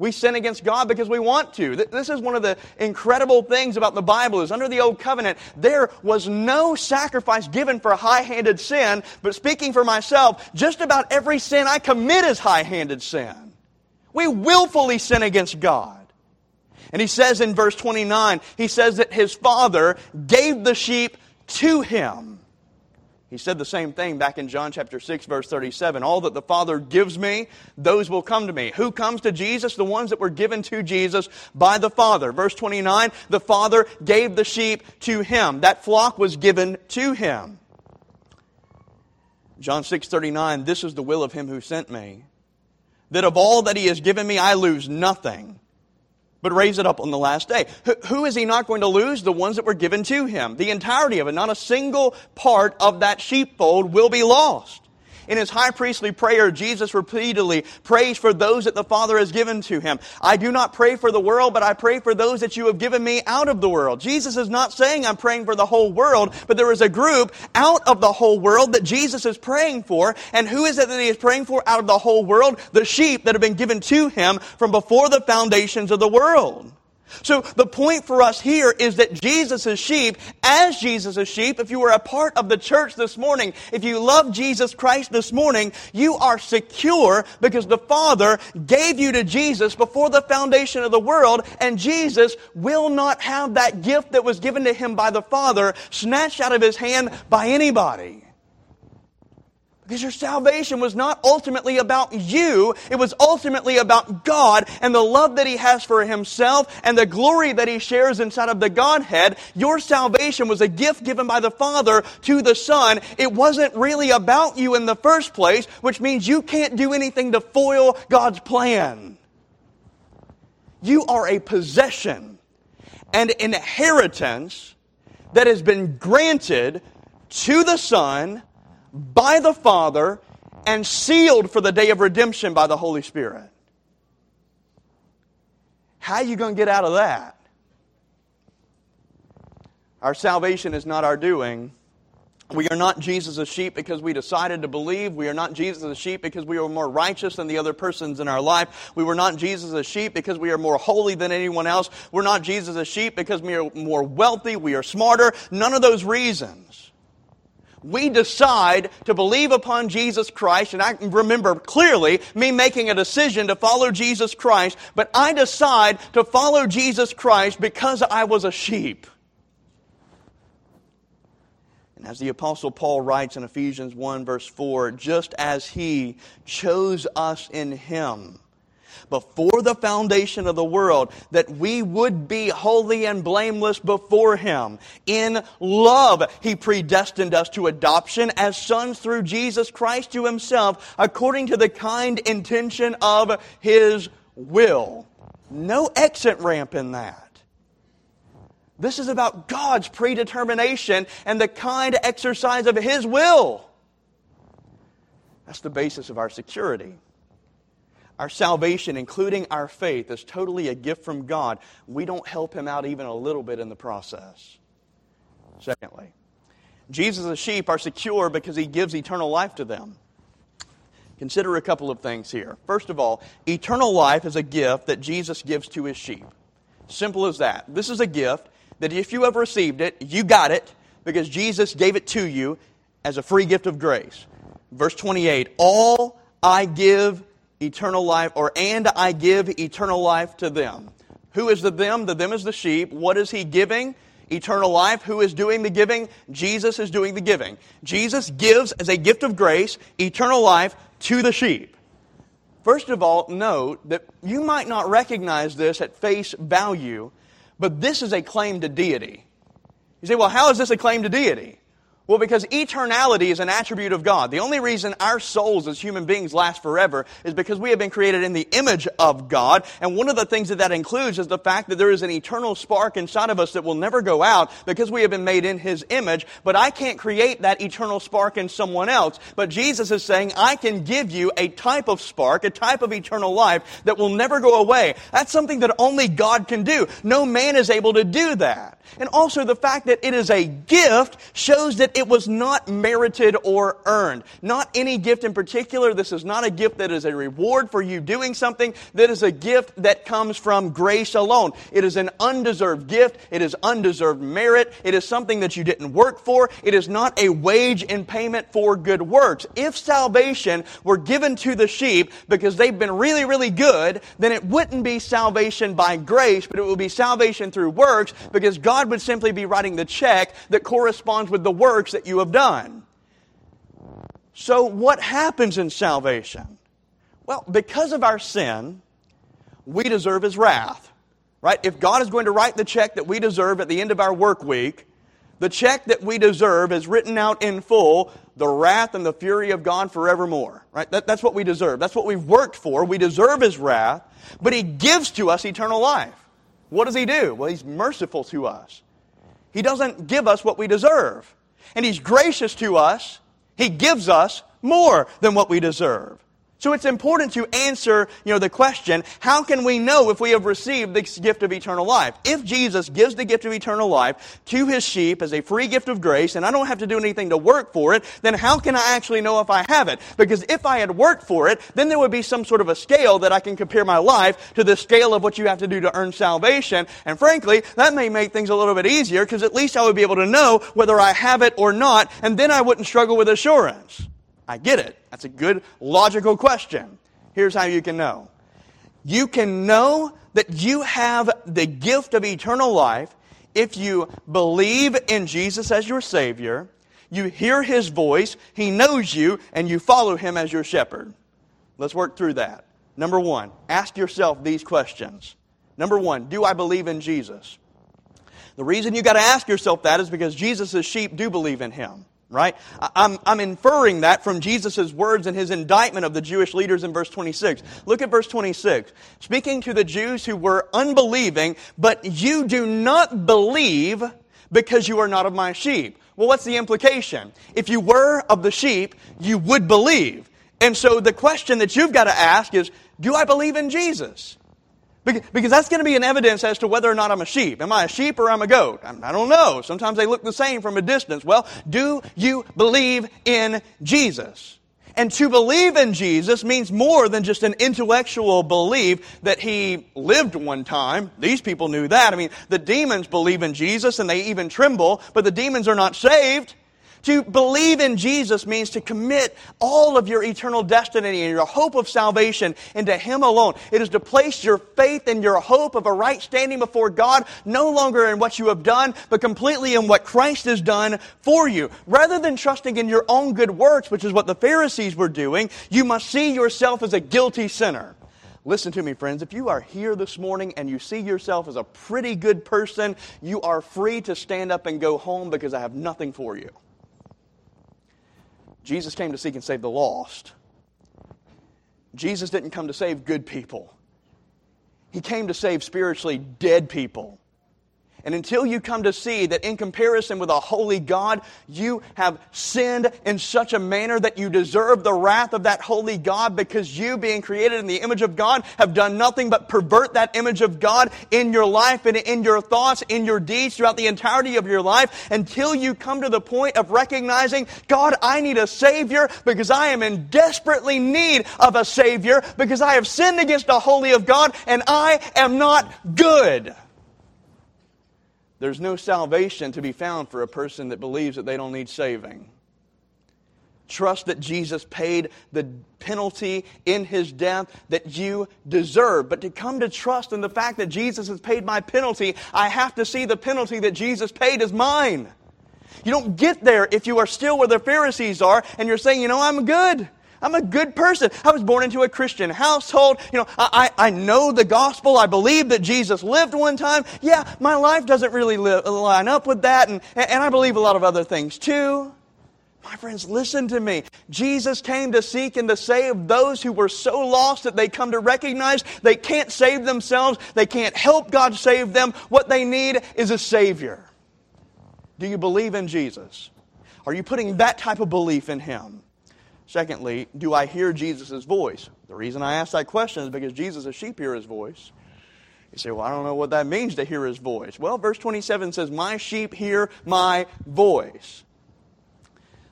We sin against God because we want to. This is one of the incredible things about the Bible is under the Old Covenant, there was no sacrifice given for high-handed sin, but speaking for myself, just about every sin I commit is high-handed sin. We willfully sin against God. And he says in verse 29, he says that his Father gave the sheep to him. He said the same thing back in John chapter 6, verse 37. All that the Father gives me, those will come to me. Who comes to Jesus? The ones that were given to Jesus by the Father. Verse 29, the Father gave the sheep to him. That flock was given to him. John 6:39, this is the will of him who sent me, that of all that he has given me, I lose nothing, but raise it up on the last day. Who is he not going to lose? The ones that were given to him. The entirety of it, not a single part of that sheepfold will be lost. In his high priestly prayer, Jesus repeatedly prays for those that the Father has given to him. I do not pray for the world, but I pray for those that you have given me out of the world. Jesus is not saying I'm praying for the whole world, but there is a group out of the whole world that Jesus is praying for. And who is it that he is praying for out of the whole world? The sheep that have been given to him from before the foundations of the world. So the point for us here is that Jesus' sheep, as Jesus' sheep, if you were a part of the church this morning, if you love Jesus Christ this morning, you are secure because the Father gave you to Jesus before the foundation of the world, and Jesus will not have that gift that was given to him by the Father snatched out of his hand by anybody. Because your salvation was not ultimately about you. It was ultimately about God and the love that he has for himself and the glory that he shares inside of the Godhead. Your salvation was a gift given by the Father to the Son. It wasn't really about you in the first place, which means you can't do anything to foil God's plan. You are a possession and inheritance that has been granted to the Son by the Father and sealed for the day of redemption by the Holy Spirit. How are you going to get out of that? Our salvation is not our doing. We are not Jesus' sheep because we decided to believe. We are not Jesus' sheep because we are more righteous than the other persons in our life. We were not Jesus' sheep because we are more holy than anyone else. We're not Jesus' sheep because we are more wealthy, we are smarter. None of those reasons. We decide to believe upon Jesus Christ, and I remember clearly me making a decision to follow Jesus Christ, but I decide to follow Jesus Christ because I was a sheep. And as the Apostle Paul writes in Ephesians 1 verse 4, just as he chose us in him before the foundation of the world, that we would be holy and blameless before him. In love, he predestined us to adoption as sons through Jesus Christ to himself, according to the kind intention of his will. No exit ramp in that. This is about God's predetermination and the kind exercise of his will. That's the basis of our security. Our salvation, including our faith, is totally a gift from God. We don't help him out even a little bit in the process. Secondly, Jesus' sheep are secure because he gives eternal life to them. Consider a couple of things here. First of all, eternal life is a gift that Jesus gives to his sheep. Simple as that. This is a gift that if you have received it, you got it because Jesus gave it to you as a free gift of grace. Verse 28, all I give eternal life, and I give eternal life to them. Who is the them? The them is the sheep. What is he giving? Eternal life. Who is doing the giving? Jesus is doing the giving. Jesus gives as a gift of grace eternal life to the sheep. First of all, note that you might not recognize this at face value, but this is a claim to deity. You say, well, how is this a claim to deity? Well, because eternality is an attribute of God. The only reason our souls as human beings last forever is because we have been created in the image of God. And one of the things that includes is the fact that there is an eternal spark inside of us that will never go out because we have been made in his image. But I can't create that eternal spark in someone else. But Jesus is saying, I can give you a type of spark, a type of eternal life that will never go away. That's something that only God can do. No man is able to do that. And also the fact that it is a gift shows that it was not merited or earned. Not any gift in particular. This is not a gift that is a reward for you doing something. That is a gift that comes from grace alone. It is an undeserved gift. It is undeserved merit. It is something that you didn't work for. It is not a wage in payment for good works. If salvation were given to the sheep because they've been really, really good, then it wouldn't be salvation by grace, but it would be salvation through works, because God would simply be writing the check that corresponds with the works that you have done. So what happens in salvation? Well, because of our sin, we deserve His wrath. Right? If God is going to write the check that we deserve at the end of our work week, the check that we deserve is written out in full, the wrath and the fury of God forevermore. Right? That's what we deserve. That's what we've worked for. We deserve His wrath, but He gives to us eternal life. What does He do? Well, He's merciful to us. He doesn't give us what we deserve. And He's gracious to us. He gives us more than what we deserve. So it's important to answer, the question, how can we know if we have received this gift of eternal life? If Jesus gives the gift of eternal life to His sheep as a free gift of grace, and I don't have to do anything to work for it, then how can I actually know if I have it? Because if I had worked for it, then there would be some sort of a scale that I can compare my life to the scale of what you have to do to earn salvation. And frankly, that may make things a little bit easier, because at least I would be able to know whether I have it or not, and then I wouldn't struggle with assurance. I get it. That's a good, logical question. Here's how you can know. You can know that you have the gift of eternal life if you believe in Jesus as your Savior, you hear His voice, He knows you, and you follow Him as your shepherd. Let's work through that. Number one, ask yourself these questions. Number one, do I believe in Jesus? The reason you got to ask yourself that is because Jesus' sheep do believe in Him. Right? I'm inferring that from Jesus' words in His indictment of the Jewish leaders in verse 26. Look at verse 26. Speaking to the Jews who were unbelieving, but you do not believe because you are not of my sheep. Well, what's the implication? If you were of the sheep, you would believe. And so the question that you've got to ask is, do I believe in Jesus? Because that's going to be an evidence as to whether or not I'm a sheep. Am I a sheep or I'm a goat? I don't know. Sometimes they look the same from a distance. Well, do you believe in Jesus? And to believe in Jesus means more than just an intellectual belief that He lived one time. These people knew that. The demons believe in Jesus and they even tremble, but the demons are not saved. To believe in Jesus means to commit all of your eternal destiny and your hope of salvation into Him alone. It is to place your faith and your hope of a right standing before God no longer in what you have done, but completely in what Christ has done for you. Rather than trusting in your own good works, which is what the Pharisees were doing, you must see yourself as a guilty sinner. Listen to me, friends. If you are here this morning and you see yourself as a pretty good person, you are free to stand up and go home, because I have nothing for you. Jesus came to seek and save the lost. Jesus didn't come to save good people. He came to save spiritually dead people. And until you come to see that in comparison with a holy God, you have sinned in such a manner that you deserve the wrath of that holy God, because you, being created in the image of God, have done nothing but pervert that image of God in your life and in your thoughts, in your deeds, throughout the entirety of your life, until you come to the point of recognizing, God, I need a Savior, because I am in desperately need of a Savior, because I have sinned against the holy of God and I am not good. There's no salvation to be found for a person that believes that they don't need saving. Trust that Jesus paid the penalty in His death that you deserve. But to come to trust in the fact that Jesus has paid my penalty, I have to see the penalty that Jesus paid as mine. You don't get there if you are still where the Pharisees are and you're saying, I'm good. I'm a good person. I was born into a Christian household. I know the gospel. I believe that Jesus lived one time. Yeah, my life doesn't really line up with that. And I believe a lot of other things too. My friends, listen to me. Jesus came to seek and to save those who were so lost that they come to recognize they can't save themselves. They can't help God save them. What they need is a Savior. Do you believe in Jesus? Are you putting that type of belief in Him? Secondly, do I hear Jesus' voice? The reason I ask that question is because Jesus' sheep hear His voice. You say, well, I don't know what that means to hear His voice. Well, verse 27 says, my sheep hear my voice.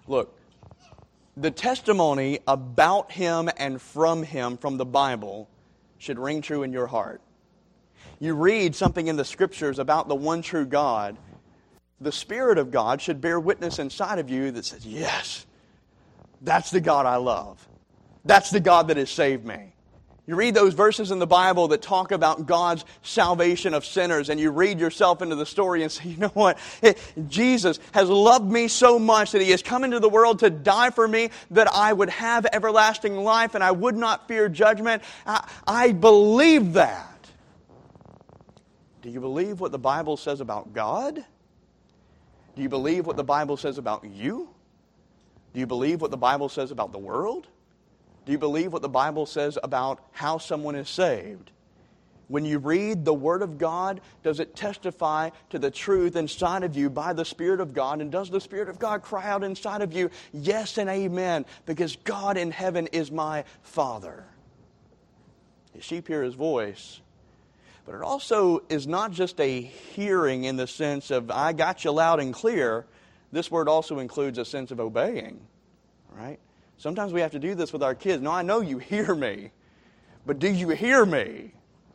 Look, the testimony about Him and from Him from the Bible should ring true in your heart. You read something in the Scriptures about the one true God, the Spirit of God should bear witness inside of you that says, yes, that's the God I love. That's the God that has saved me. You read those verses in the Bible that talk about God's salvation of sinners, and you read yourself into the story and say, you know what? Jesus has loved me so much that He has come into the world to die for me that I would have everlasting life and I would not fear judgment. I believe that. Do you believe what the Bible says about God? Do you believe what the Bible says about you? Do you believe what the Bible says about the world? Do you believe what the Bible says about how someone is saved? When you read the Word of God, does it testify to the truth inside of you by the Spirit of God? And does the Spirit of God cry out inside of you, yes and amen, because God in heaven is my Father? His sheep hear His voice. But it also is not just a hearing in the sense of, I got you loud and clear. This word also includes a sense of obeying, right? Sometimes we have to do this with our kids. No, I know you hear me, but do you hear me?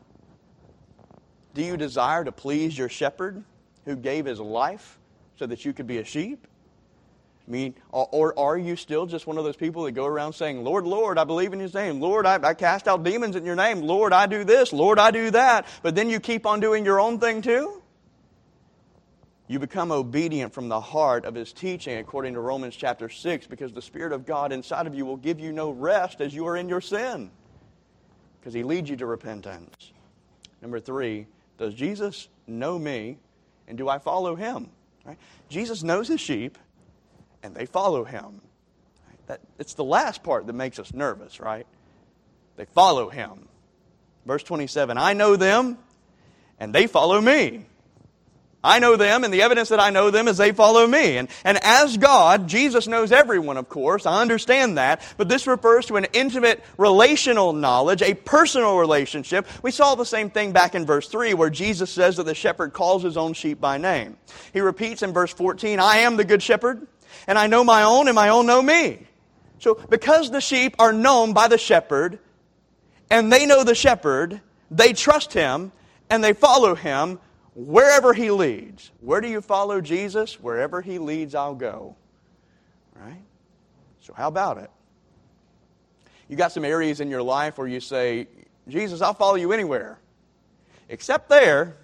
Do you desire to please your shepherd who gave his life so that you could be a sheep? I mean, or are you still just one of those people that go around saying, Lord, Lord, I believe in His name. Lord, I cast out demons in Your name. Lord, I do this. Lord, I do that. But then you keep on doing your own thing too? You become obedient from the heart of His teaching according to Romans chapter 6 because the Spirit of God inside of you will give you no rest as you are in your sin because He leads you to repentance. Number 3, does Jesus know me and do I follow Him? Right? Jesus knows His sheep and they follow Him. It's the last part that makes us nervous, right? They follow Him. Verse 27, I know them and they follow me. I know them, and the evidence that I know them is they follow me. And as God, Jesus knows everyone, of course. I understand that. But this refers to an intimate relational knowledge, a personal relationship. We saw the same thing back in verse 3, where Jesus says that the shepherd calls his own sheep by name. He repeats in verse 14, I am the good shepherd, and I know my own, and my own know me. So because the sheep are known by the shepherd, and they know the shepherd, they trust Him, and they follow Him, wherever He leads. Where do you follow Jesus? Wherever He leads, I'll go. Right? So how about it? You got some areas in your life where you say, Jesus, I'll follow You anywhere. Except there.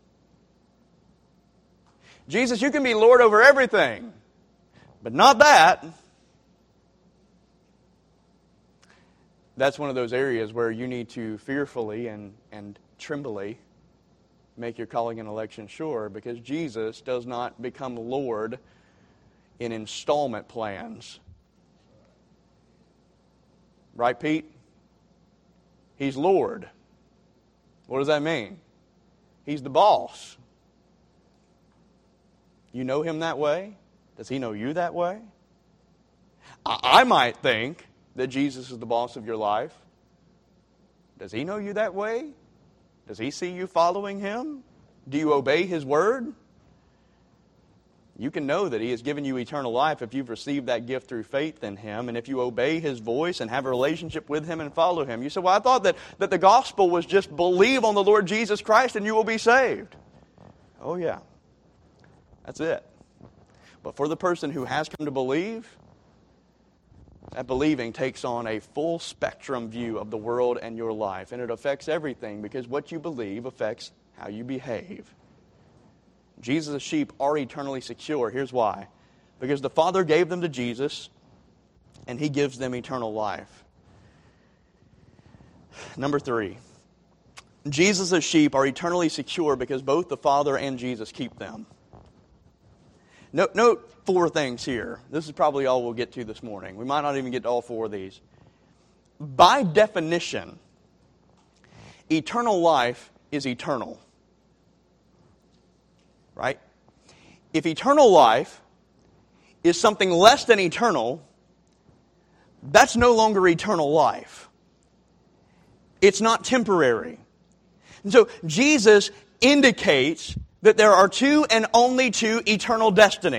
Jesus, You can be Lord over everything. But not that. That's one of those areas where you need to fearfully and trembly make your calling and election sure, because Jesus does not become Lord in installment plans. Right, Pete? He's Lord. What does that mean? He's the boss. You know Him that way? Does He know you that way? I might think that Jesus is the boss of your life. Does He know you that way? Does He see you following Him? Do you obey His word? You can know that He has given you eternal life if you've received that gift through faith in Him, and if you obey His voice and have a relationship with Him and follow Him. You say, well, I thought that the gospel was just believe on the Lord Jesus Christ and you will be saved. Oh yeah, that's it. But for the person who has come to believe, that believing takes on a full spectrum view of the world and your life. And it affects everything because what you believe affects how you behave. Jesus' sheep are eternally secure. Here's why. Because the Father gave them to Jesus and He gives them eternal life. Number 3. Jesus' sheep are eternally secure because both the Father and Jesus keep them. Note 4 things here. This is probably all we'll get to this morning. We might not even get to all 4 of these. By definition, eternal life is eternal. Right? If eternal life is something less than eternal, that's no longer eternal life. It's not temporary. And so Jesus indicates that there are 2 and only 2 eternal destinies.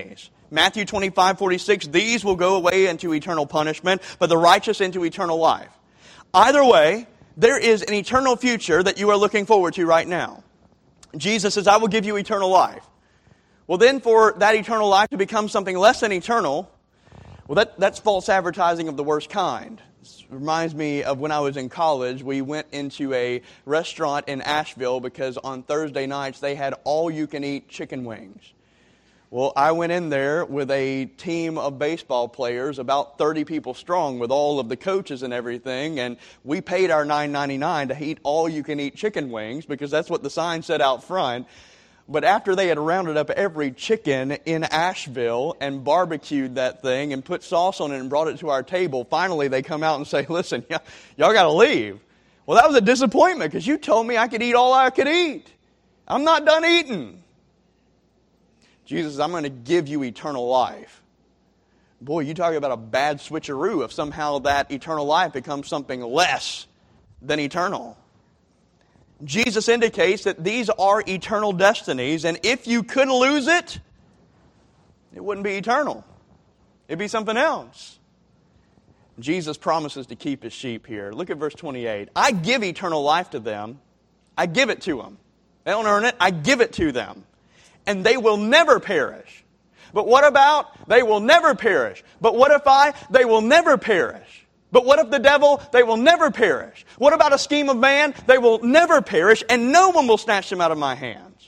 Matthew 25:46, these will go away into eternal punishment, but the righteous into eternal life. Either way, there is an eternal future that you are looking forward to right now. Jesus says, I will give you eternal life. Well, then for that eternal life to become something less than eternal, well, that's false advertising of the worst kind. This reminds me of when I was in college. We went into a restaurant in Asheville because on Thursday nights they had all-you-can-eat chicken wings. Well, I went in there with a team of baseball players, about 30 people strong, with all of the coaches and everything, and we paid our $9.99 to eat all-you-can-eat chicken wings because that's what the sign said out front. But after they had rounded up every chicken in Asheville and barbecued that thing and put sauce on it and brought it to our table, finally they come out and say, listen, y'all got to leave. Well, that was a disappointment because you told me I could eat all I could eat. I'm not done eating. Jesus says, I'm going to give you eternal life. Boy, you talk about a bad switcheroo if somehow that eternal life becomes something less than eternal. Jesus indicates that these are eternal destinies, and if you could lose it, it wouldn't be eternal. It'd be something else. Jesus promises to keep His sheep here. Look at verse 28. I give eternal life to them. I give it to them. They don't earn it. I give it to them. And they will never perish. But what about they will never perish? But what if they will never perish? But what if the devil? They will never perish. What about a scheme of man? They will never perish, and no one will snatch them out of my hands.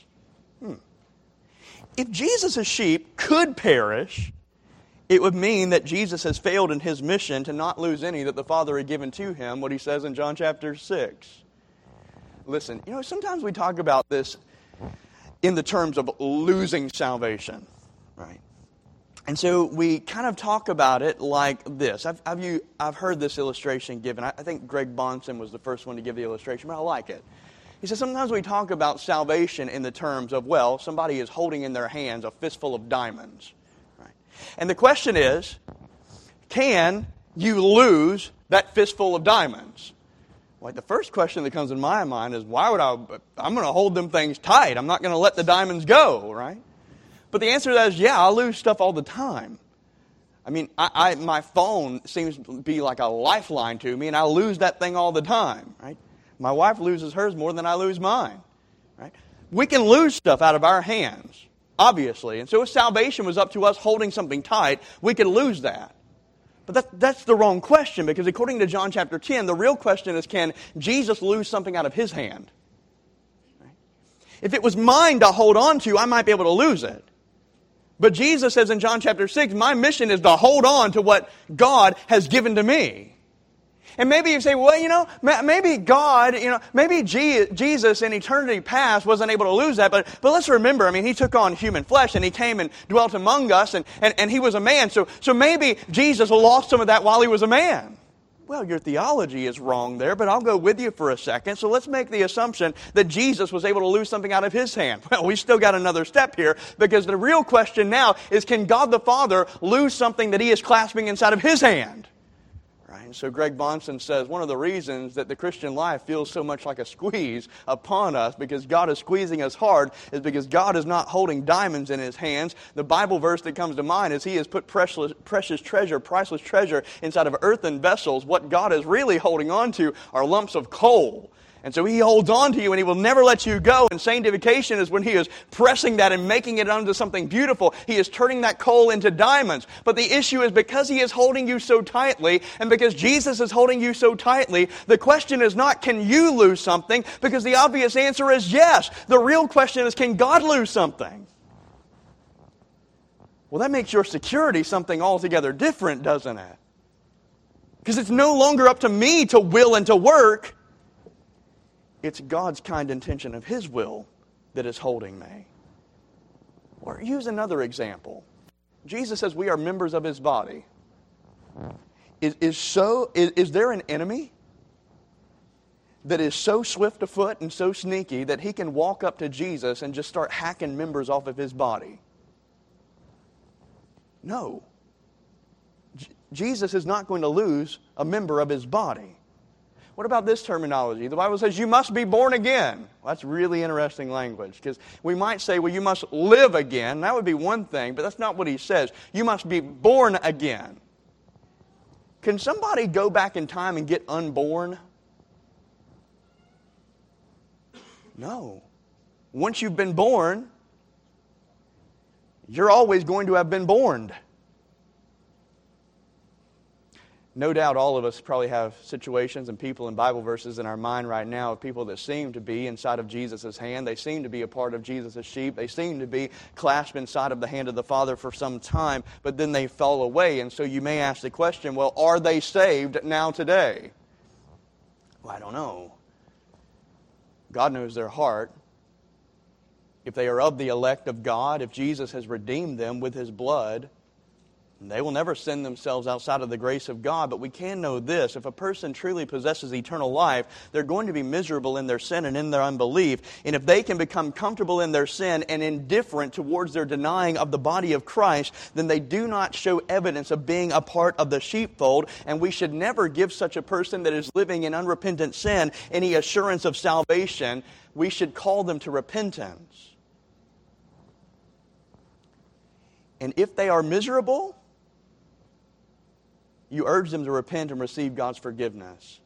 If Jesus' sheep could perish, it would mean that Jesus has failed in His mission to not lose any that the Father had given to Him, what He says in John chapter 6. Listen, sometimes we talk about this in the terms of losing salvation, right? And so we kind of talk about it like this. I've heard this illustration given. I think Greg Bonson was the first one to give the illustration, but I like it. He says sometimes we talk about salvation in the terms of, well, somebody is holding in their hands a fistful of diamonds. Right? And the question is, can you lose that fistful of diamonds? Well, the first question that comes in my mind is, I'm going to hold them things tight. I'm not going to let the diamonds go, right? But the answer to that is, yeah, I lose stuff all the time. I mean, my phone seems to be like a lifeline to me, and I lose that thing all the time, right? My wife loses hers more than I lose mine, right? We can lose stuff out of our hands, obviously. And so if salvation was up to us holding something tight, we could lose that. But that's the wrong question, because according to John chapter 10, the real question is, can Jesus lose something out of His hand? Right? If it was mine to hold on to, I might be able to lose it. But Jesus says in John chapter 6, my mission is to hold on to what God has given to me. And maybe you say, well, maybe God, maybe Jesus in eternity past wasn't able to lose that. But let's remember, He took on human flesh and He came and dwelt among us and He was a man. So maybe Jesus lost some of that while He was a man. Well, your theology is wrong there, but I'll go with you for a second. So let's make the assumption that Jesus was able to lose something out of His hand. Well, we still got another step here, because the real question now is, can God the Father lose something that He is clasping inside of His hand? Right? And so Greg Bonson says one of the reasons that the Christian life feels so much like a squeeze upon us, because God is squeezing us hard, is because God is not holding diamonds in His hands. The Bible verse that comes to mind is He has put precious treasure, priceless treasure inside of earthen vessels. What God is really holding on to are lumps of coal. And so He holds on to you and He will never let you go. And sanctification is when He is pressing that and making it into something beautiful. He is turning that coal into diamonds. But the issue is, because He is holding you so tightly, and because Jesus is holding you so tightly, the question is not, can you lose something? Because the obvious answer is yes. The real question is, can God lose something? Well, that makes your security something altogether different, doesn't it? Because it's no longer up to me to will and to work. It's God's kind intention of His will that is holding me. Or use another example. Jesus says we are members of His body. Is there an enemy that is so swift of foot and so sneaky that he can walk up to Jesus and just start hacking members off of His body? No. Jesus is not going to lose a member of His body. What about this terminology? The Bible says you must be born again. Well, that's really interesting language, because we might say, well, you must live again. That would be one thing, but that's not what he says. You must be born again. Can somebody go back in time and get unborn? No. Once you've been born, you're always going to have been born. No doubt all of us probably have situations and people and Bible verses in our mind right now of people that seem to be inside of Jesus' hand. They seem to be a part of Jesus' sheep. They seem to be clasped inside of the hand of the Father for some time, but then they fall away. And so you may ask the question, well, are they saved now today? Well, I don't know. God knows their heart. If they are of the elect of God, if Jesus has redeemed them with His blood, they will never send themselves outside of the grace of God. But we can know this: if a person truly possesses eternal life, they're going to be miserable in their sin and in their unbelief. And if they can become comfortable in their sin and indifferent towards their denying of the body of Christ, then they do not show evidence of being a part of the sheepfold. And we should never give such a person that is living in unrepentant sin any assurance of salvation. We should call them to repentance. And if they are miserable, you urge them to repent and receive God's forgiveness.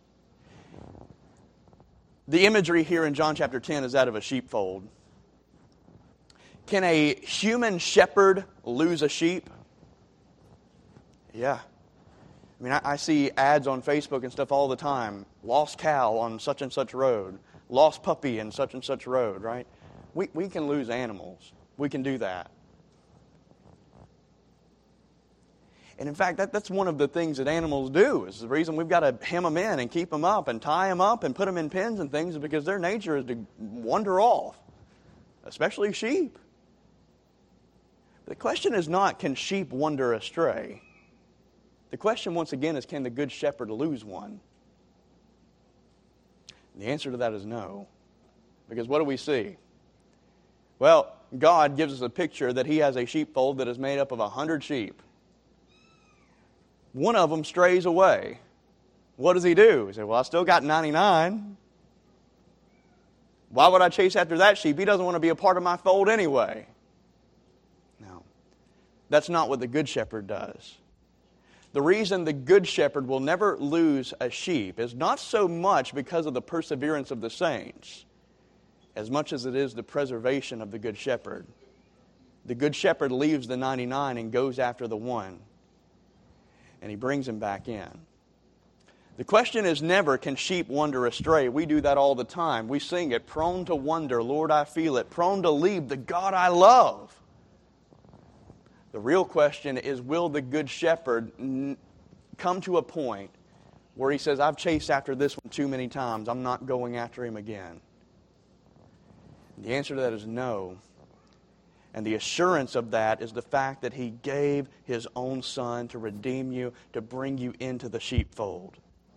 The imagery here in John chapter 10 is that of a sheepfold. Can a human shepherd lose a sheep? Yeah. I mean, I see ads on Facebook and stuff all the time. Lost cow on such and such road. Lost puppy in such and such road, right? We can lose animals. We can do that. And in fact, that's one of the things that animals do. Is the reason we've got to hem them in and keep them up and tie them up and put them in pens and things, is because their nature is to wander off, especially sheep. The question is not, can sheep wander astray? The question, once again, is, can the good shepherd lose one? And the answer to that is no. Because what do we see? Well, God gives us a picture that He has a sheepfold that is made up of 100 sheep. One of them strays away. What does He do? He says, well, I still got 99. Why would I chase after that sheep? He doesn't want to be a part of my fold anyway. No. That's not what the Good Shepherd does. The reason the Good Shepherd will never lose a sheep is not so much because of the perseverance of the saints, as much as it is the preservation of the Good Shepherd. The Good Shepherd leaves the 99 and goes after the one, and He brings him back in. The question is never, can sheep wander astray? We do that all the time. We sing it, prone to wander, Lord, I feel it, prone to leave the God I love. The real question is, will the Good Shepherd come to a point where He says, I've chased after this one too many times, I'm not going after him again? The answer to that is no. And the assurance of that is the fact that He gave His own Son to redeem you, to bring you into the sheepfold.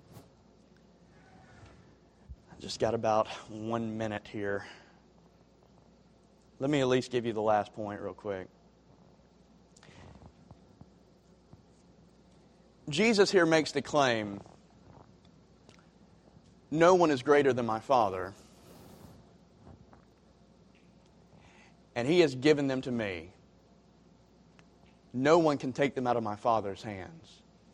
I just got about 1 minute here. Let me at least give you the last point real quick. Jesus here makes the claim, no one is greater than my Father, and He has given them to me. No one can take them out of my Father's hands.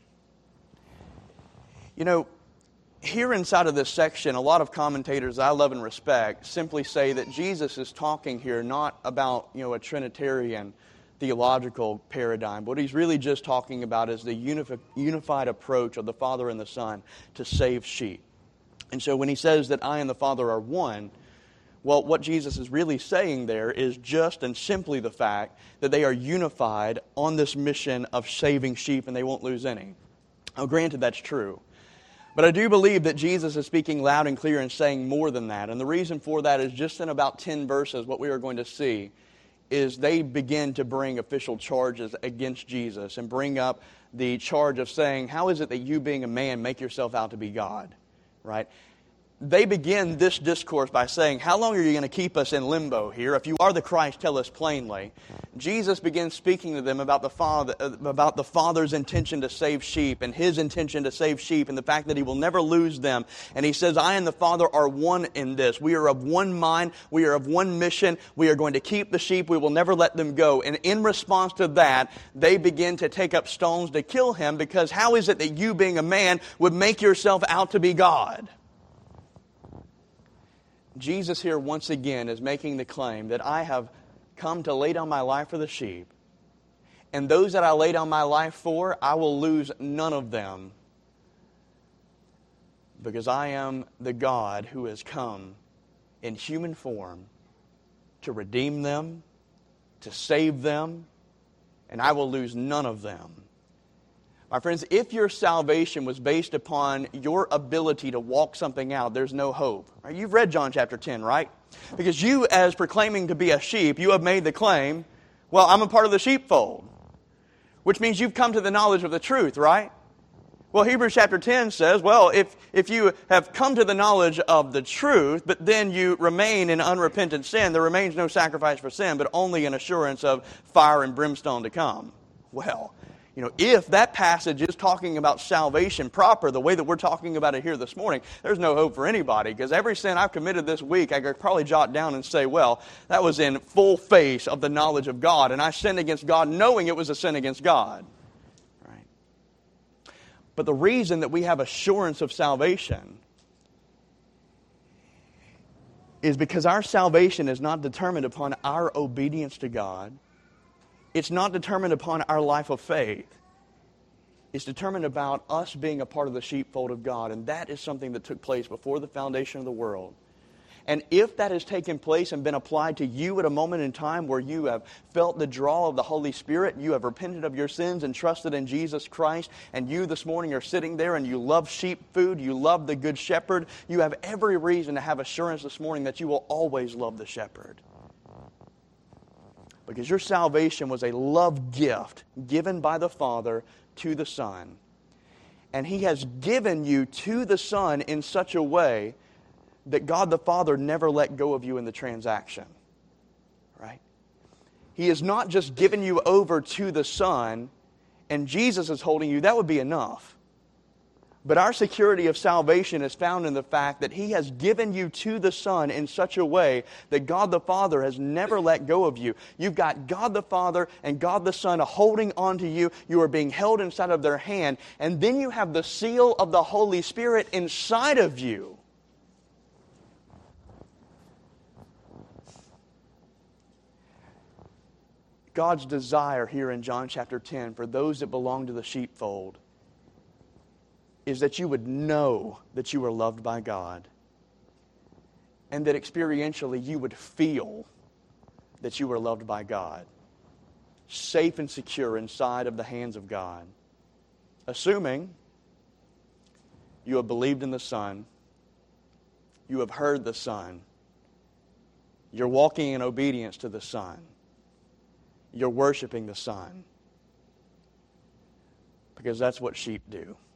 You know, here inside of this section, a lot of commentators I love and respect simply say that Jesus is talking here not about, a Trinitarian theological paradigm. What He's really just talking about is the unified approach of the Father and the Son to save sheep. And so when He says that I and the Father are one, well, what Jesus is really saying there is just and simply the fact that they are unified on this mission of saving sheep and they won't lose any. Now, granted, that's true. But I do believe that Jesus is speaking loud and clear and saying more than that. And the reason for that is just in about 10 verses, what we are going to see is they begin to bring official charges against Jesus and bring up the charge of saying, how is it that you being a man make yourself out to be God? Right? they begin this discourse by saying, how long are you going to keep us in limbo here? If you are the Christ, tell us plainly. Jesus begins speaking to them about the Father's intention to save sheep and His intention to save sheep and the fact that He will never lose them. And He says, I and the Father are one in this. We are of one mind. We are of one mission. We are going to keep the sheep. We will never let them go. And in response to that, they begin to take up stones to kill Him, because how is it that you, being a man, would make yourself out to be God? Jesus here once again is making the claim that I have come to lay down my life for the sheep. And those that I lay down my life for, I will lose none of them. Because I am the God who has come in human form to redeem them, to save them, and I will lose none of them. My friends, if your salvation was based upon your ability to walk something out, there's no hope. Right? You've read John chapter 10, right? Because you, as proclaiming to be a sheep, you have made the claim, well, I'm a part of the sheepfold. Which means you've come to the knowledge of the truth, right? Well, Hebrews chapter 10 says, well, if you have come to the knowledge of the truth, but then you remain in unrepentant sin, there remains no sacrifice for sin, but only an assurance of fire and brimstone to come. Well, if that passage is talking about salvation proper, the way that we're talking about it here this morning, there's no hope for anybody, because every sin I've committed this week, I could probably jot down and say, well, that was in full face of the knowledge of God, and I sinned against God knowing it was a sin against God. Right? But the reason that we have assurance of salvation is because our salvation is not determined upon our obedience to God. It's not determined upon our life of faith. It's determined about us being a part of the sheepfold of God. And that is something that took place before the foundation of the world. And if that has taken place and been applied to you at a moment in time where you have felt the draw of the Holy Spirit, you have repented of your sins and trusted in Jesus Christ, and you this morning are sitting there and you love sheep food, you love the Good Shepherd, you have every reason to have assurance this morning that you will always love the Shepherd. Because your salvation was a love gift given by the Father to the Son. And He has given you to the Son in such a way that God the Father never let go of you in the transaction. Right? He has not just given you over to the Son and Jesus is holding you. That would be enough. But our security of salvation is found in the fact that He has given you to the Son in such a way that God the Father has never let go of you. You've got God the Father and God the Son holding on to you. You are being held inside of their hand. And then you have the seal of the Holy Spirit inside of you. God's desire here in John chapter 10 for those that belong to the sheepfold is that you would know that you are loved by God, and that experientially you would feel that you are loved by God, safe and secure inside of the hands of God, assuming you have believed in the Son, you have heard the Son, you're walking in obedience to the Son, you're worshiping the Son, because that's what sheep do.